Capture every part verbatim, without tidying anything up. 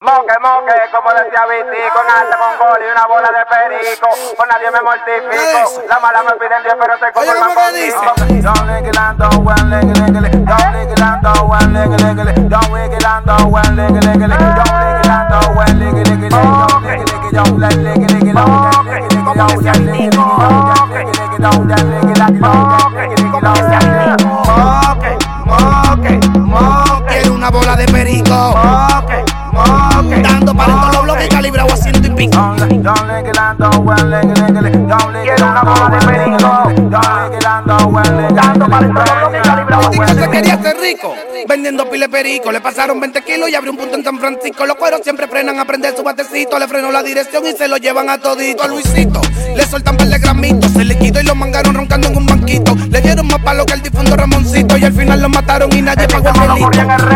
Moque, moque, como decía Viti, con alta, con gol y una bola de perico. Con nadie me mortifico. La mala me piden diez, pero se conforman conmigo. Don't lick it and don't well, lick it, lick it. Don't lick it and don't well, lick it, lick it. Don't lick it and don't well, lick it, lick it. Don't lick it and don't well, lick it, lick it. Don't lick it, lick it, don't let lick it, lick it. Don't lick it, lick it, don't let lick it, lick it. Don't lick it, lick it, don't let lick it, lick it. Don't lick it, lick it, don't let lick it. Moque, moque, moque. Quiero una bola de perico. Moque, moque. Dando para todos los bloques calibrados a ciento y pico. Don't lick it and don't well, lick it, lick it. Don't lick it and don't well, lick it, lick it. Don't lick it and don't well, lick it. Dando para todos los bloques calibrados a Dijo ciento y se pico. quería ser rico, vendiendo pile perico. Le pasaron veinte kilos y abrió un punto en San Francisco. Los cueros siempre frenan a prender su batecito. Le frenó la dirección y se lo llevan a todito. A Luisito le soltan par de gramitos. Se liquidó y lo mangaron roncando en un banquito. Le dieron más palo que el difunto Ramoncito. Y al final lo mataron y nadie pagó el delito.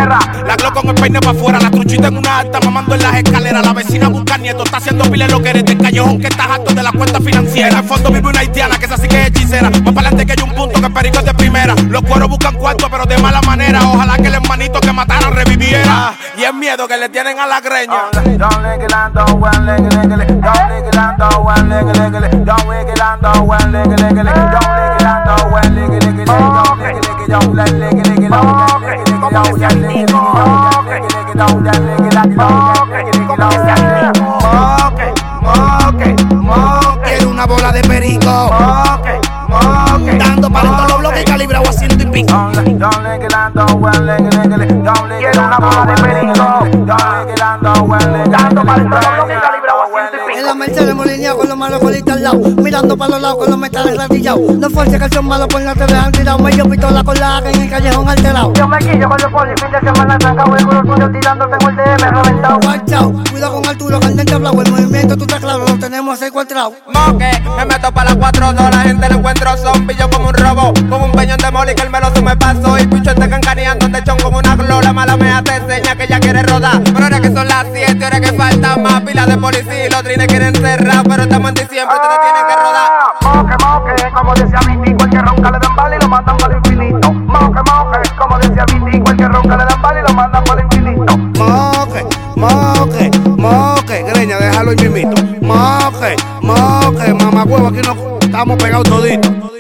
La Glock con el peine pa' afuera, la truchita en una alta, mamando en las escaleras. La vecina busca nieto, está haciendo pile lo que eres del callejón que estás harto de la cuenta financiera. En el fondo vive una haitiana que esa sí que es hechicera. Más para adelante que hay un punto que el perico es de primera. Los cueros buscan cuarto pero de mala manera. Ojalá que el hermanito que mataron reviviera. Y es miedo que le tienen a la greña. Don't lick it and don't well, lick it, lick it. Don't lick it and don't well, lick it, lick it. Don't lick it and don't well, lick it, lick it. Don't lick it and don't well, lick it, lick it. Don't lick it, lick it, don't let lick it, lick it. Don't lick it, lick it, don't let lick it, lick it. Don't lick it, lick it, don't let lick it, lick it. Don't lick it, lick it, don't let lick it. Moque, moque, moque. Quiero una bola de perico. Moque, moque. Dando para todos los bloques calibrados a ciento y pico. Don't lick it and don't well, lick it, lick it. Don't lick it and don't well, lick it. Don't lick it and don't well, lick it. Dando para todos los bloques calibrados a ciento y pico. En la Mercedes molineado con los malos colitas al lado, mirando para los lados con los metales ratillados. No fuerza que son malos por no te dejan tirado. Medio pistola con la A K en el callejón alterado. Yo me quillo con los polis, fin de semana trancado. El culo tuyo tirando, tengo el D M reventado. Watch out, cuidado con Arturo, candente hablado. El movimiento tú estás claro, lo tenemos secuestrado. Moque, me meto para las cuatro dos, la gente le encuentro zombie, yo como un robo, como un peñón de moli que el meloso me pasó. Y picho este cancaneando de chon como una glow. La mala me hace seña que ella quiere rodar. Pero ahora que son las siete, ahora que falta más pila de policía y los trines quieren cerrar. Pero estamos en diciembre, ustedes tienen que rodar. Moque, moque, como decía Vitico, el que ronca le dan bala y lo mandan para el infinito. Moque, moque, como decía Vitico, el que ronca le dan bala y lo mandan para el infinito. Moque, moque, moque. Greña, déjalo y mimito. Moque, moque, mamá huevo, aquí no estamos pegados toditos.